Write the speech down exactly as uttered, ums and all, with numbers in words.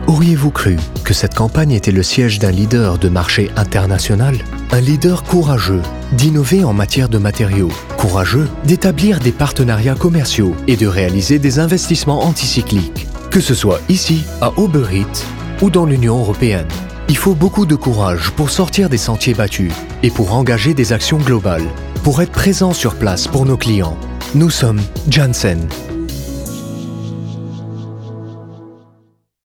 Auriez-vous cru que cette campagne était le siège d'un leader de marché international? Un leader courageux d'innover en matière de matériaux, courageux d'établir des partenariats commerciaux et de réaliser des investissements anticycliques. Que ce soit ici, à Uber Eats ou dans l'Union européenne. Il faut beaucoup de courage pour sortir des sentiers battus et pour engager des actions globales, pour être présent sur place pour nos clients. Nous sommes Janssen.